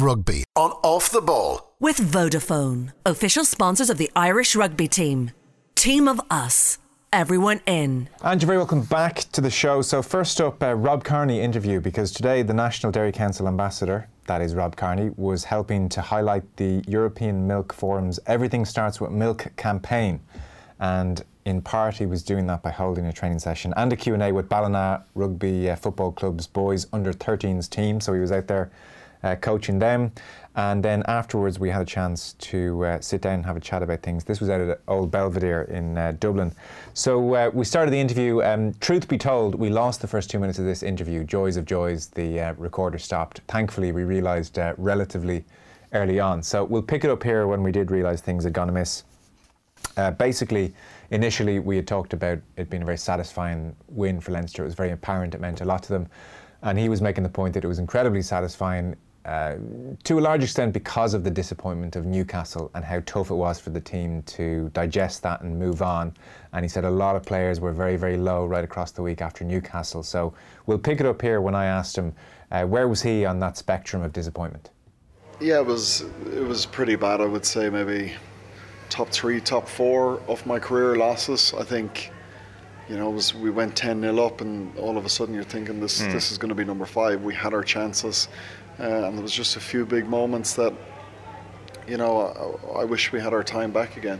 Rugby on Off the Ball. With Vodafone, official sponsors of the Irish rugby team. Team of us. Everyone in. And you're very welcome back to the show. So first up, Rob Kearney interview, because today the National Dairy Council ambassador, that is Rob Kearney, was helping to highlight the European Milk Forum's Everything Starts With Milk campaign. And in part he was doing that by holding a training session and a Q&A with Ballina Rugby Football Club's boys under-13s team. So he was out there coaching them. And then afterwards we had a chance to sit down and have a chat about things. This was out at Old Belvedere in Dublin. So we started the interview. Truth be told, we lost the first 2 minutes of this interview. Joys of joys, the recorder stopped. Thankfully, we realised relatively early on. So we'll pick it up here when we did realise things had gone amiss. Basically, initially we had talked about it being a very satisfying win for Leinster. It was very apparent, it meant a lot to them. And he was making the point that it was incredibly satisfying to a large extent because of the disappointment of Newcastle and how tough it was for the team to digest that and move on. And he said a lot of players were very, very low right across the week after Newcastle. So we'll pick it up here when I asked him where was he on that spectrum of disappointment. Yeah, it was pretty bad. I would say maybe top 3, top 4 of my career losses. I think, you know, we went 10-0 up and all of a sudden you're thinking this is going to be number 5. We had our chances. And there was just a few big moments that, you know, I wish we had our time back again.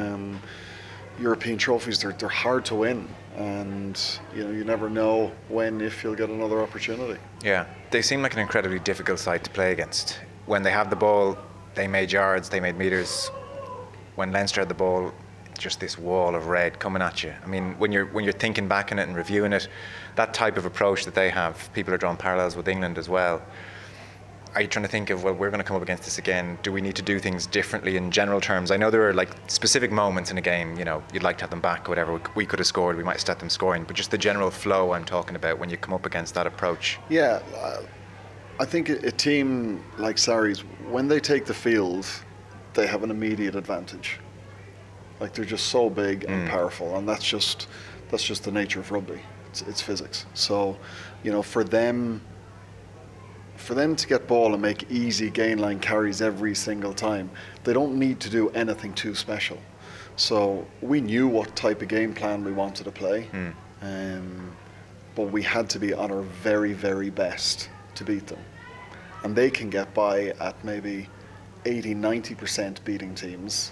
European trophies, they're hard to win, and you know, you never know if you'll get another opportunity. Yeah, they seem like an incredibly difficult side to play against. When they have the ball, they made yards, they made metres. When Leinster had the ball, just this wall of red coming at you. I mean, when you're thinking back on it and reviewing it, that type of approach that they have, people are drawing parallels with England as well. Are you trying to think of, well, we're going to come up against this again, do we need to do things differently in general terms? I know there are like specific moments in a game, you know, you'd like to have them back or whatever, we could have scored, we might have set them scoring, but just the general flow I'm talking about when you come up against that approach. Yeah, I think a team like Sarries, when they take the field, they have an immediate advantage. Like, they're just so big and powerful, and that's just the nature of rugby. It's physics. So, you know, for them to get ball and make easy gain line carries every single time, they don't need to do anything too special. So we knew what type of game plan we wanted to play, but we had to be on our very, very best to beat them. And they can get by at maybe 80-90% beating teams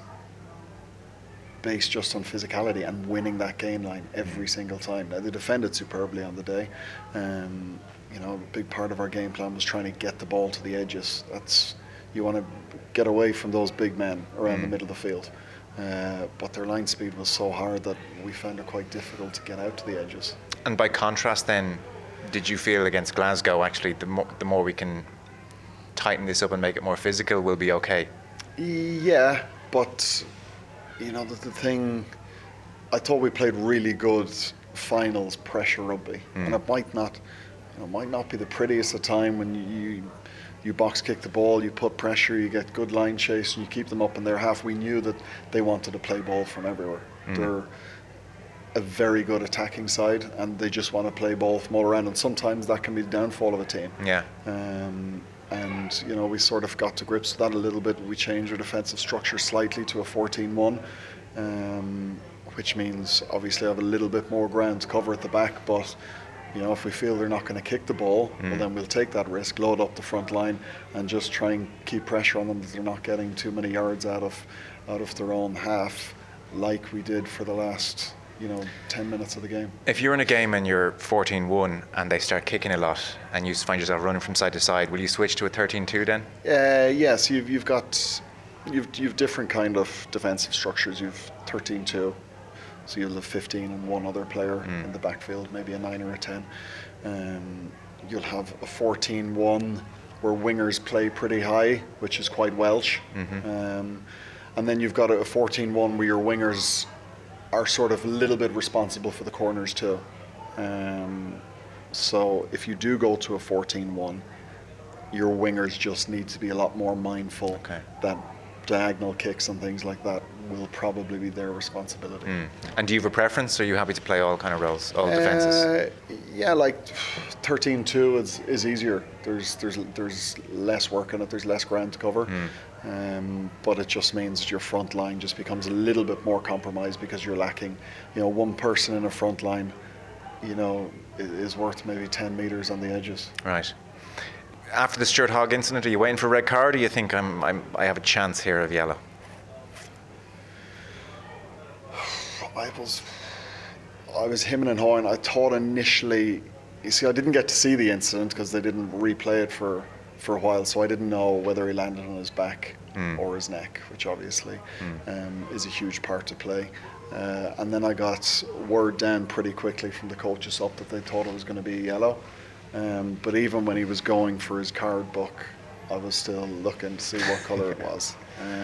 based just on physicality and winning that game line every single time. Now, they defended superbly on the day. You know, a big part of our game plan was trying to get the ball to the edges. You want to get away from those big men around the middle of the field. But their line speed was so hard that we found it quite difficult to get out to the edges. And by contrast then, did you feel against Glasgow, actually, the more we can tighten this up and make it more physical, we'll be okay? Yeah, but, you know, the thing, I thought we played really good finals pressure rugby. And it might not be the prettiest of time when you box kick the ball, you put pressure, you get good line chase, and you keep them up in their half. We knew that they wanted to play ball from everywhere. They're a very good attacking side, and they just want to play ball from all around, and sometimes that can be the downfall of a team. Yeah. And, you know, we sort of got to grips with that a little bit. We changed our defensive structure slightly to a 14-1, which means obviously I have a little bit more ground to cover at the back, but you know, if we feel they're not going to kick the ball, well, then we'll take that risk, load up the front line, and just try and keep pressure on them that they're not getting too many yards out of their own half, like we did for the last, 10 minutes of the game. If you're in a game and you're 14-1 and they start kicking a lot, and you find yourself running from side to side, will you switch to a 13-2 then? Yes, you've different kind of defensive structures. You've 13-2. So you'll have 15 and one other player in the backfield, maybe a 9 or a 10. You'll have a 14-1 where wingers play pretty high, which is quite Welsh. And then you've got a 14-1 where your wingers are sort of a little bit responsible for the corners too. So if you do go to a 14-1, your wingers just need to be a lot more mindful that diagonal kicks and things like that will probably be their responsibility. And do you have a preference, or are you happy to play all kind of roles, all defences? Yeah, like 13-2 is easier. There's less work on it. There's less ground to cover. But it just means that your front line just becomes a little bit more compromised because you're lacking, one person in a front line, is worth maybe 10 metres on the edges. Right. After the Stuart Hogg incident, are you waiting for a red card, or do you think I have a chance here of yellow? I was hemming and hawing. I thought initially, you see, I didn't get to see the incident because they didn't replay it for a while, so I didn't know whether he landed on his back or his neck, which obviously is a huge part to play. And then I got word down pretty quickly from the coaches up that they thought it was going to be yellow. But even when he was going for his card book, I was still looking to see what colour it was.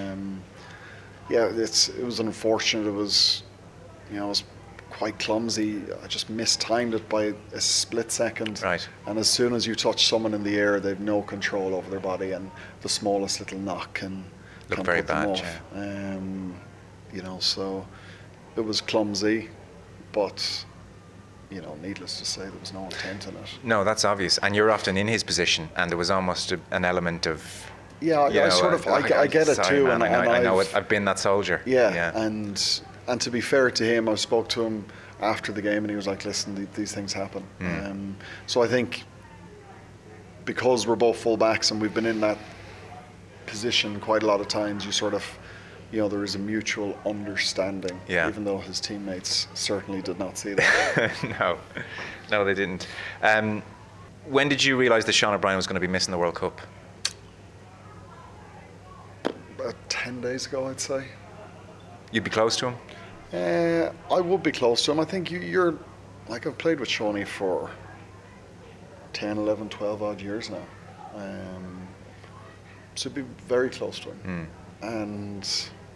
It was unfortunate. It was quite clumsy. I just mistimed it by a split second. Right. And as soon as you touch someone in the air, they've no control over their body, and the smallest little knock can very put them bad. off. Yeah. So it was clumsy, but needless to say, there was no intent in it. No, that's obvious. And you're often in his position, and there was almost an element of. Yeah, I get it too. Man, I know it. I've been that soldier. Yeah. And to be fair to him, I spoke to him after the game, and he was like, "Listen, these things happen." So I think because we're both full-backs and we've been in that position quite a lot of times, you sort of, there is a mutual understanding. Yeah. Even though his teammates certainly did not see that. No, they didn't. When did you realise that Sean O'Brien was going to be missing the World Cup? About 10 days ago, I'd say. You'd be close to him? I would be close to him. I think you're like, I've played with Seanie for 10, 11, 12 odd years now. So be very close to him. And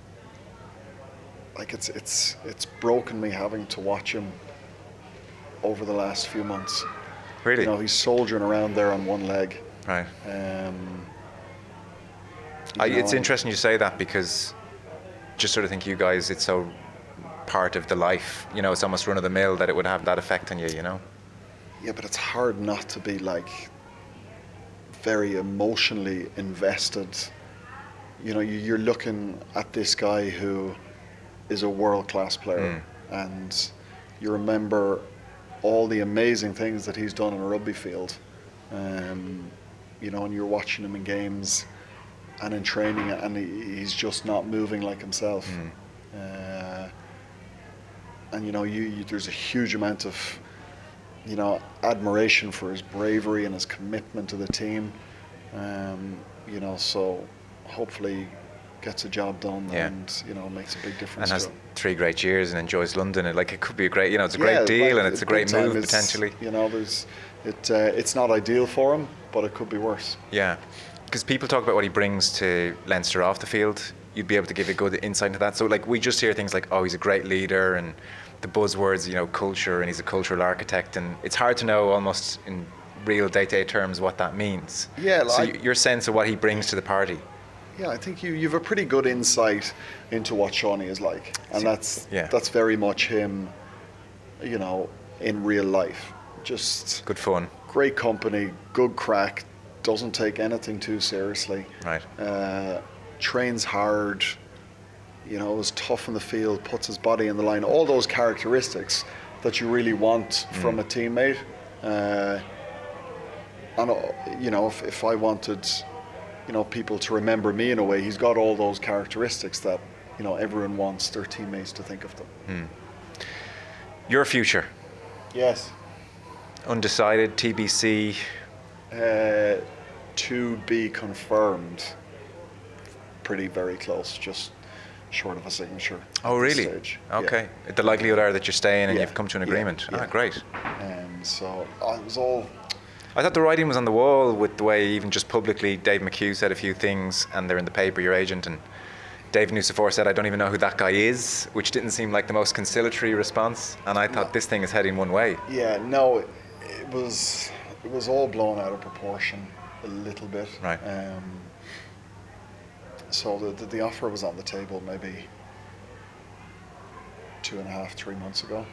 like it's broken me having to watch him over the last few months. Really? He's soldiering around there on one leg. Right. It's interesting you say that, because just sort of think you guys, it's so part of the life, it's almost run of the mill that it would have that effect on you, Yeah, but it's hard not to be like very emotionally invested. You're looking at this guy who is a world-class player, and you remember all the amazing things that he's done on a rugby field, and you're watching him in games and in training, and he's just not moving like himself. And there's a huge amount of admiration for his bravery and his commitment to the team. So hopefully gets a job done and makes a big difference. And has 3 great years and enjoys London. And it could be a great, it's a great deal, and it's a great move potentially. It's not ideal for him, but it could be worse. Yeah. Because people talk about what he brings to Leinster off the field. You'd be able to give a good insight into that. So we just hear things like, oh, he's a great leader, and the buzzwords, culture, and he's a cultural architect, and it's hard to know almost in real day-to-day terms what that means. Yeah. So your sense of what he brings to the party. Yeah, I think you've a pretty good insight into what Seanie is like, and that's very much him, in real life. Just good fun, great company, good crack. Doesn't take anything too seriously. Right. Trains hard, is tough in the field, puts his body in the line. All those characteristics that you really want from a teammate. And if I wanted, people to remember me in a way, he's got all those characteristics that everyone wants their teammates to think of them. Your future? Yes. Undecided, TBC. To be confirmed. Pretty very close, just short of a signature. Oh, really? Stage. Okay. Yeah. The likelihood are that you're staying and you've come to an agreement. Yeah. Ah, great. So it was all. I thought the writing was on the wall with the way even just publicly Dave McHugh said a few things, and they're in the paper, your agent, and Dave Nucifore said, I don't even know who that guy is, which didn't seem like the most conciliatory response, and I thought this thing is heading one way. Yeah, no, it was all blown out of proportion a little bit. Right. So the offer was on the table maybe 2.5, 3 months ago.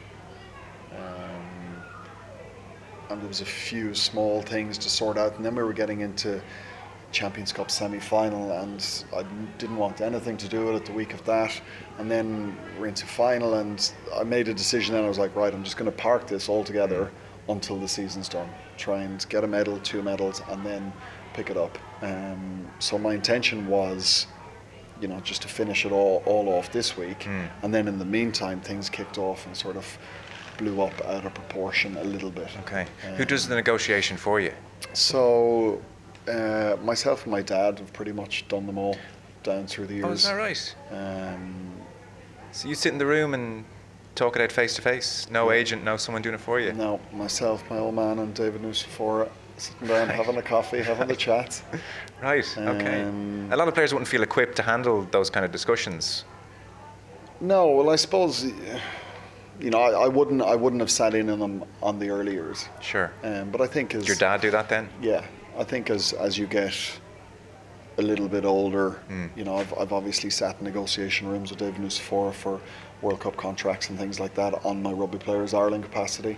And there was a few small things to sort out, and then we were getting into Champions Cup semi-final, and I didn't want anything to do with it the week of that. And then we're into final, and I made a decision, and I was like, right, I'm just going to park this altogether until the season's done. Try and get a medal, 2 medals, and then pick it up. So my intention was, just to finish it all off this week, and then in the meantime, things kicked off and sort of blew up out of proportion a little bit. Okay. Who does the negotiation for you? So myself and my dad have pretty much done them all down through the years. Oh, is that right? So you sit in the room and talk it out face to face? No agent, no someone doing it for you? No, myself, my old man, and David Nucifora sitting down, having a coffee, having the chat. Right, okay. A lot of players wouldn't feel equipped to handle those kind of discussions. No, well, I suppose, I wouldn't have sat in on them on the early years. Sure. But I think as... Did your dad do that then? Yeah, I think as you get a little bit older, I've obviously sat in negotiation rooms with David Nucifora for World Cup contracts and things like that on my Rugby Players Ireland capacity.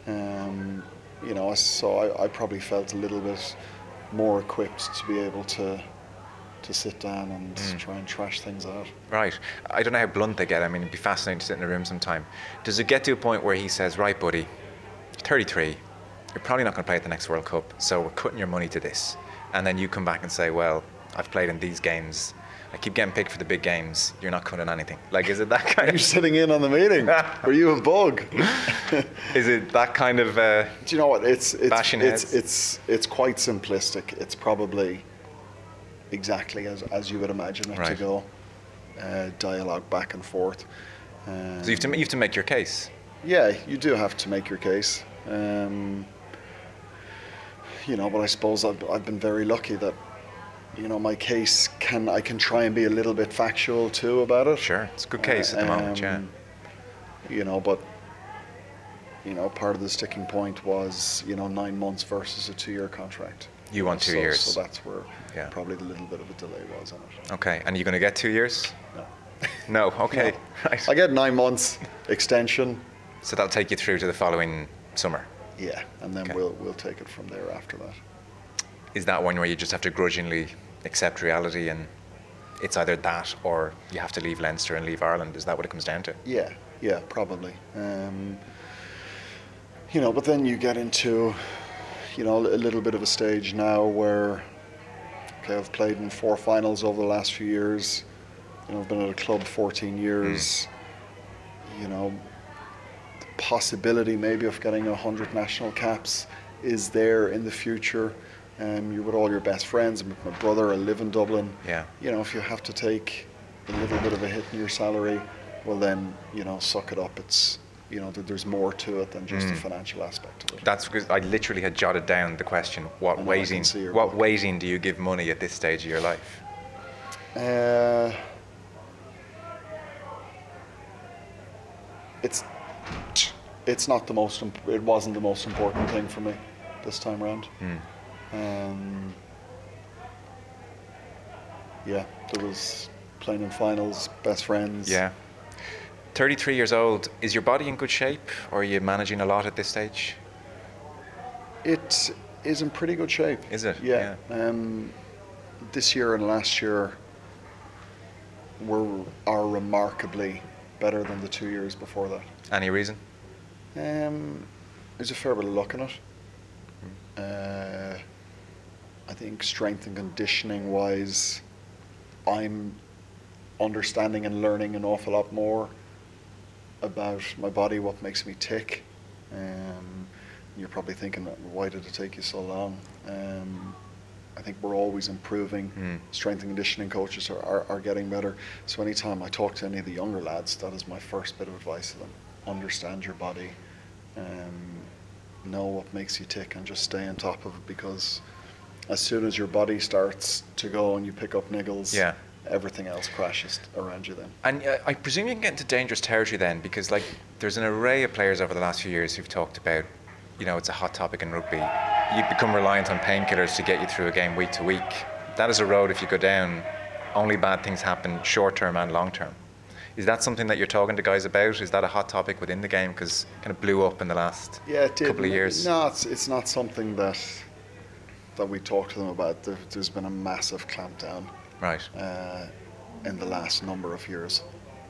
So I probably felt a little bit more equipped to be able to sit down and try and trash things out. Right. I don't know how blunt they get. I mean, it'd be fascinating to sit in a room sometime. Does it get to a point where he says, right, buddy, you're 33, you're probably not going to play at the next World Cup, so we're cutting your money to this. And then you come back and say, well, I've played in these games. I keep getting picked for the big games. You're not cutting anything. Like, is it that kind You're sitting in on the meeting. Were you a bug? Is it that kind of Do you know what? It's bashing heads? It's quite simplistic. It's probably exactly as you would imagine it to go. Dialogue back and forth. So you have to make your case. Yeah, you do have to make your case. But I suppose I've been very lucky that, my case I can try and be a little bit factual too about it. Sure, it's a good case at the moment, yeah. But part of the sticking point was 9 months versus a 2-year contract. You want 2 years. So that's where probably the little bit of a delay was on it. Okay, and are you going to get 2 years? No. No, okay. No. Right. I get 9 months extension. So that'll take you through to the following summer? Yeah, and then we'll take it from there after that. Is that one where you just have to grudgingly accept reality and it's either that or you have to leave Leinster and leave Ireland? Is that what it comes down to? Yeah, probably. But then you get into, a little bit of a stage now where, I've played in 4 finals over the last few years. I've been at a club 14 years. The possibility maybe of getting 100 national caps is there in the future. You're with all your best friends. I'm with my brother. I live in Dublin. Yeah. If you have to take a little bit of a hit in your salary, well then, suck it up. It's, there's more to it than just the financial aspect of it. That's because I literally had jotted down the question: what weighting do you give money at this stage of your life? It's not the most. It wasn't the most important thing for me this time around. There was playing in finals, best friends. Yeah. 33 years old. Is your body in good shape, or are you managing a lot at this stage? It is in pretty good shape. Is it? Yeah. This year and last year are remarkably better than the 2 years before that. Any reason? There's a fair bit of luck in it. I think strength and conditioning wise, I'm understanding and learning an awful lot more about my body, what makes me tick. You're probably thinking, why did it take you so long? I think we're always improving. Strength and conditioning coaches are getting better. So anytime I talk to any of the younger lads, that is my first bit of advice to them. Understand your body, know what makes you tick, and just stay on top of it, because as soon as your body starts to go and you pick up niggles, everything else crashes around you then. And I presume you can get into dangerous territory then, because there's an array of players over the last few years who've talked about, it's a hot topic in rugby. You become reliant on painkillers to get you through a game week to week. That is a road, if you go down, only bad things happen short term and long term. Is that something that you're talking to guys about? Is that a hot topic within the game? Because it kind of blew up in the last it did. couple of years. No, it's not something that we talk to them about. There's been a massive clampdown Right. in the last number of years.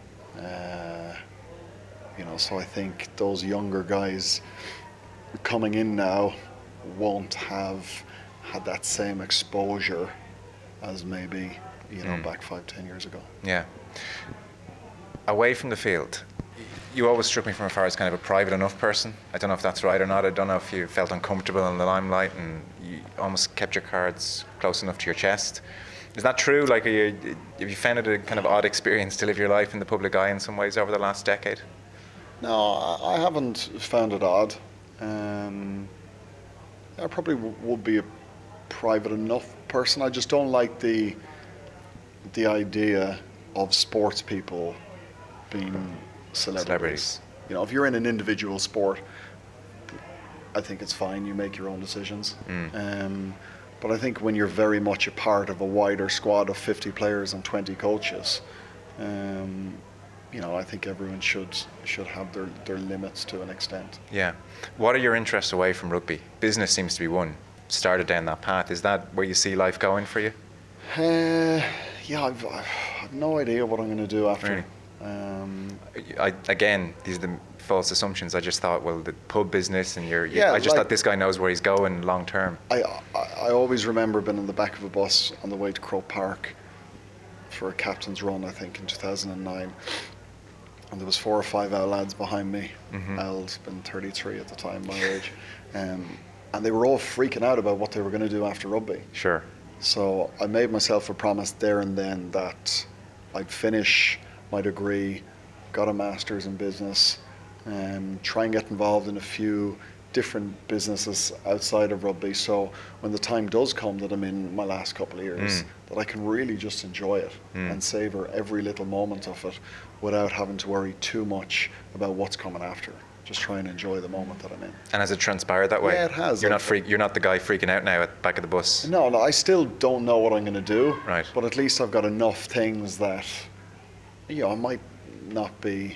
So I think those younger guys coming in now won't have had that same exposure as maybe back 5-10 years ago. Yeah. Away from the field, you always struck me from afar as kind of a private enough person. I don't know if that's right or not. I don't know if you felt uncomfortable in the limelight and you almost kept your cards close enough to your chest. Is that true? Like, have you found it a kind of odd experience to live your life in the public eye in some ways over the last decade? No, I haven't found it odd. I probably would be a private enough person. I just don't like the idea of sports people being celebrities. If you're in an individual sport, I think it's fine. You make your own decisions. But I think when you're very much a part of a wider squad of 50 players and 20 coaches, I think everyone should have their limits to an extent. Yeah. What are your interests away from rugby? Business seems to be one. Started down that path. Is that where you see life going for you? I've no idea what I'm going to do after. Really? Again, these are the false assumptions. I just thought, well, the pub business and I just thought this guy knows where he's going long term. I always remember being in the back of a bus on the way to Croke Park for a captain's run, I think, in 2009. And there was 4 or 5 our lads behind me. Al's been 33 at the time, my age. And they were all freaking out about what they were going to do after rugby. Sure. So I made myself a promise there and then that I'd finish my degree, got a master's in business, try and get involved in a few different businesses outside of rugby. So when the time does come that I'm in my last couple of years, that I can really just enjoy it and savor every little moment of it without having to worry too much about what's coming after. Just try and enjoy the moment that I'm in. And has it transpired that way? Yeah, it has. You're not the guy freaking out now at the back of the bus. No, I still don't know what I'm going to do. Right. But at least I've got enough things that, I might not be,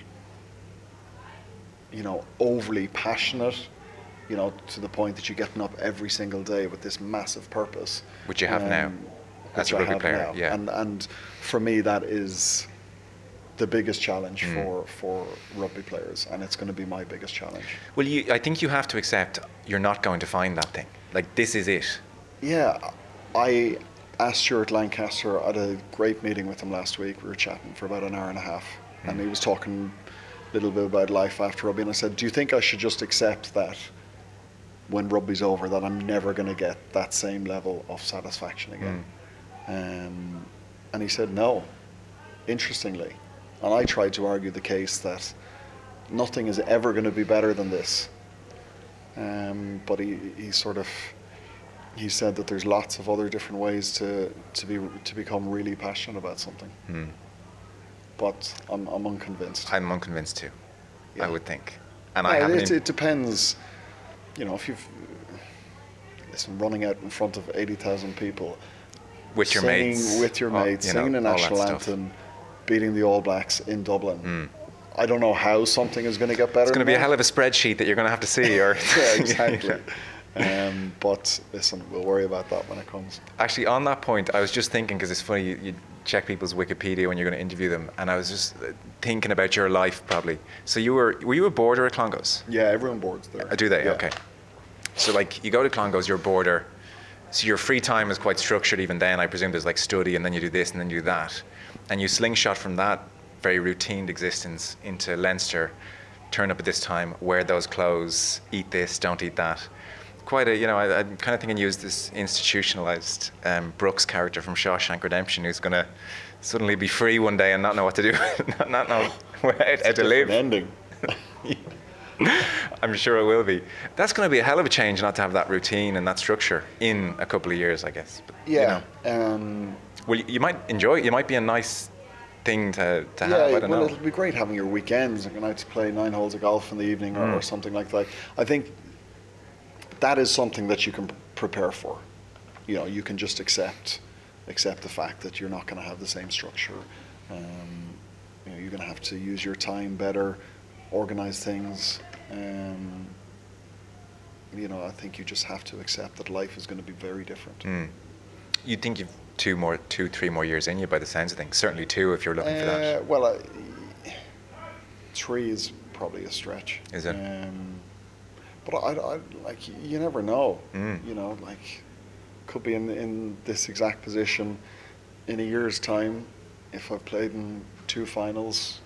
overly passionate, to the point that you're getting up every single day with this massive purpose. Which you have now, as a rugby player. Now. Yeah. And for me, that is the biggest challenge for rugby players, and it's going to be my biggest challenge. Well, I think you have to accept you're not going to find that thing. Like, this is it. Yeah, I asked Stuart Lancaster. I had a great meeting with him last week. We were chatting for about an hour and a half, and he was talking a little bit about life after rugby, and I said, do you think I should just accept that when rugby's over, that I'm never going to get that same level of satisfaction again? And he said no, interestingly. And I tried to argue the case that nothing is ever going to be better than this. But he said that there's lots of other different ways to become really passionate about something. But I'm unconvinced. I'm unconvinced too. Yeah. I would think. And it depends. If you've running out in front of 80,000 people, with your mates, with your mates, singing the national anthem, beating the All Blacks in Dublin. I don't know how something is going to get better. It's going to be a hell of a spreadsheet that you're going to have to see. Or yeah, exactly. But listen, we'll worry about that when it comes. Actually, on that point, I was just thinking, because it's funny, you check people's Wikipedia when you're going to interview them, and I was just thinking about your life probably. So were you a boarder at Clongowes? Yeah, everyone boards there. Do they? Yeah. Okay. So you go to Clongowes, you're a boarder. So your free time is quite structured even then. I presume there's study, and then you do this, and then you do that. And you slingshot from that very routine existence into Leinster, turn up at this time, wear those clothes, eat this, don't eat that. Quite I'm kind of thinking you as this institutionalized Brooks character from Shawshank Redemption who's going to suddenly be free one day and not know what to do, not know how to live. Ending. I'm sure it will be. That's going to be a hell of a change not to have that routine and that structure in a couple of years, I guess. But, yeah. Well, you might enjoy it. It might be a nice thing to have. I don't know. It'll be great having your weekends, going out to play 9 holes of golf in the evening or something like that. I think that is something that you can prepare for. You can just accept the fact that you're not going to have the same structure. you're going to have to use your time better, organize things. I think you just have to accept that life is going to be very different. You'd think you've 3 more years in you by the sounds of things. Certainly 2 if you're looking for that. Well, 3 is probably a stretch. Is it? But I like, you never know. Could be in this exact position in a year's time if I've played in 2 finals.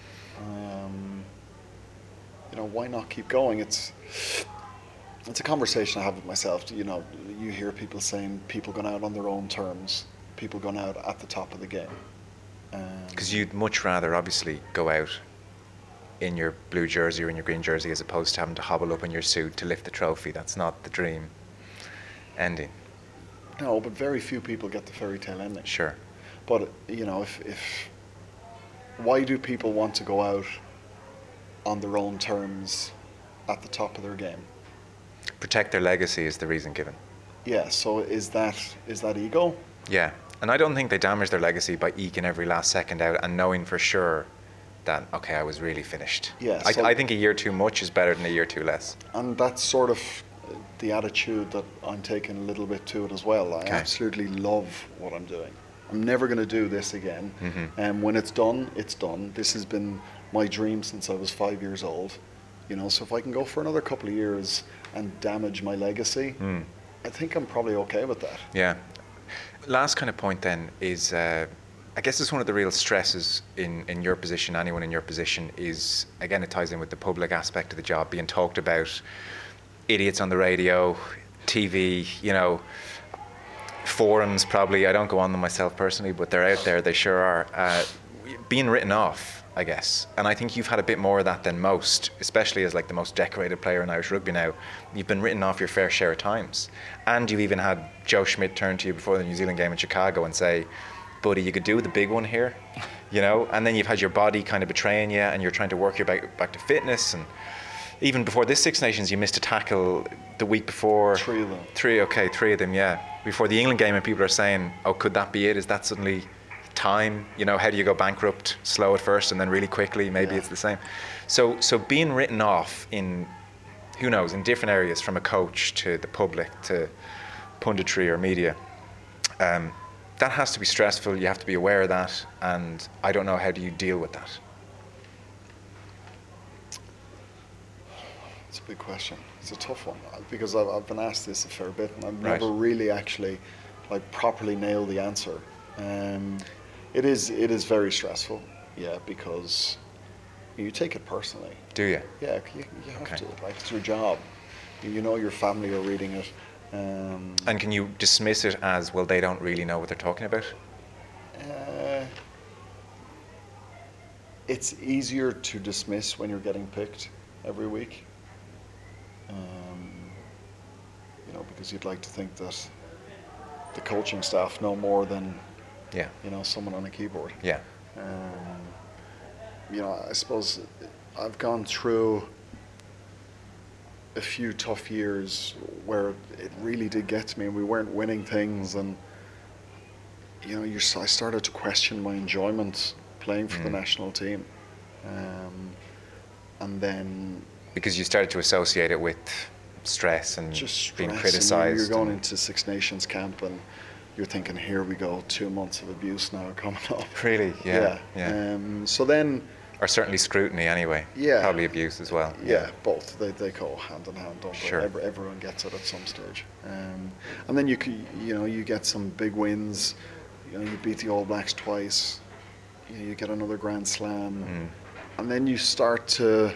Why not keep going? It's a conversation I have with myself. You hear people saying people going out on their own terms, people going out at the top of the game. Because you'd much rather obviously go out in your blue jersey or in your green jersey as opposed to having to hobble up in your suit to lift the trophy. That's not the dream ending. No, but very few people get the fairy tale ending. Sure. But if why do people want to go out on their own terms at the top of their game? Protect their legacy is the reason given. Yeah, so is that ego? Yeah, and I don't think they damage their legacy by eking every last second out and knowing for sure that, okay, I was really finished. Yeah, I think a year too much is better than a year too less. And that's sort of the attitude that I'm taking a little bit to it as well. I absolutely love what I'm doing. I'm never going to do this again. And when it's done, it's done. This has been my dream since I was 5 years old. So if I can go for another couple of years and damage my legacy, I think I'm probably okay with that. Yeah. Last kind of point then is, I guess it's one of the real stresses in your position, anyone in your position, is, again, it ties in with the public aspect of the job, being talked about, idiots on the radio, TV, forums probably. I don't go on them myself personally, but they're out there, they sure are. Being written off, I guess. And I think you've had a bit more of that than most, especially as like the most decorated player in Irish rugby now. You've been written off your fair share of times. And you've even had Joe Schmidt turn to you before the New Zealand game in Chicago and say, buddy, you could do the big one here, and then you've had your body kind of betraying you and you're trying to work your back to fitness. And even before this Six Nations, you missed a tackle the week before. 3 of them. 3 of them, yeah. Before the England game, and people are saying, oh, could that be it? Is that suddenly time? How do you go bankrupt? Slow at first and then really quickly? Maybe it's the same. So being written off in, who knows, in different areas, from a coach to the public to punditry or media, that has to be stressful. You have to be aware of that. And I don't know, how do you deal with that? It's a big question. It's a tough one because I've been asked this a fair bit and I've never really actually properly nailed the answer. It is very stressful, because you take it personally. Do you? Yeah, you have to. It's your job. Your family are reading it. And can you dismiss it as, well, they don't really know what they're talking about? It's easier to dismiss when you're getting picked every week. Because you'd like to think that the coaching staff know more than someone on a keyboard. Yeah. I suppose I've gone through a few tough years where it really did get to me and we weren't winning things, and I started to question my enjoyment playing for the national team, and then because you started to associate it with stress and just being criticised. You're going into Six Nations camp and you're thinking, here we go, 2 months of abuse now coming up. Really? Yeah. So then, or certainly scrutiny anyway. Yeah. Probably abuse as well. Yeah, both. They go hand in hand, don't they? Sure. Everyone gets it at some stage. And then you get some big wins. You beat the All Blacks twice. You get another Grand Slam. And then you start to,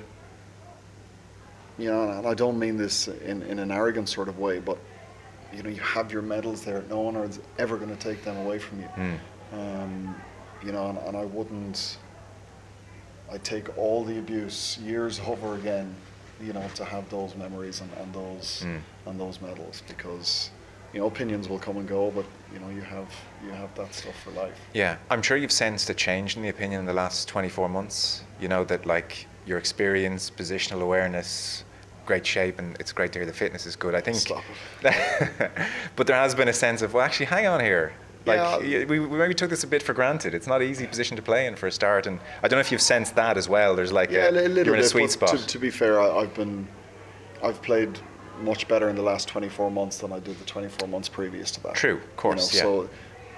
and I don't mean this in an arrogant sort of way, but you have your medals there. No one is ever going to take them away from you. And I wouldn't. I'd take all the abuse years over again, to have those memories and those medals, because opinions will come and go, but you have that stuff for life. Yeah, I'm sure you've sensed a change in the opinion in the last 24 months. That your experience, positional awareness, great shape, and it's great to hear the fitness is good. I think. Stop it. But there has been a sense of, well, actually, hang on here. Like Yeah. we maybe took this a bit for granted. It's not an easy position to play in for a start, and I don't know if you've sensed that as well. There's like Yeah, a little you're in a bit, sweet but spot. To be fair, I've played much better in the last 24 months than I did the 24 months previous to that. True, of course, yeah. So,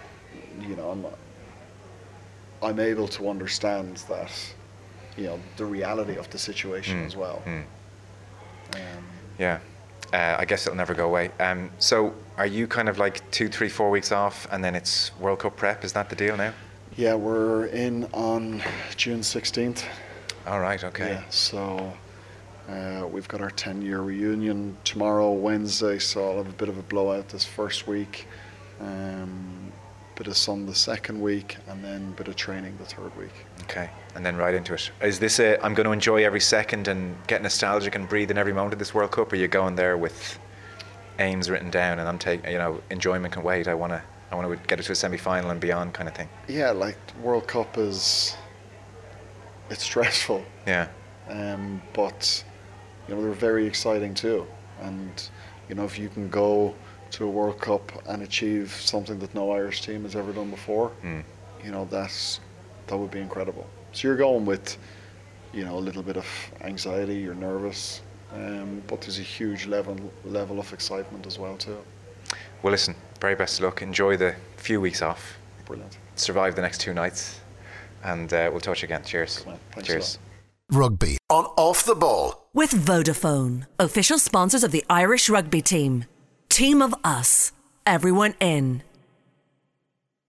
I'm able to understand that, the reality of the situation as well. Yeah, I guess it'll never go away. So are you kind of like 2, 3, 4 weeks off, and then it's World Cup prep? Is that the deal now? Yeah, we're in on June 16th. All right. Okay. Yeah, so we've got our 10-year reunion tomorrow, Wednesday, so I'll have a bit of a blowout this first week, bit of sun the second week, and then a bit of training the third week. Okay, and then right into it. Is this I'm going to enjoy every second and get nostalgic and breathe in every moment of this World Cup, or are you going there with aims written down and I'm taking, enjoyment can wait, I want to get it to a semi-final and beyond kind of thing? Yeah, like World Cup it's stressful. Yeah. But they're very exciting too, and if you can go to a World Cup and achieve something that no Irish team has ever done before, that would be incredible. So you're going with a little bit of anxiety, you're nervous, but there's a huge level of excitement as well too. Well, listen, very best of luck. Enjoy the few weeks off. Brilliant. Survive the next 2 nights, and we'll talk to you again. Cheers. Thanks Cheers. a lot. Rugby on Off the Ball. With Vodafone, official sponsors of the Irish rugby team. Team of us, everyone in.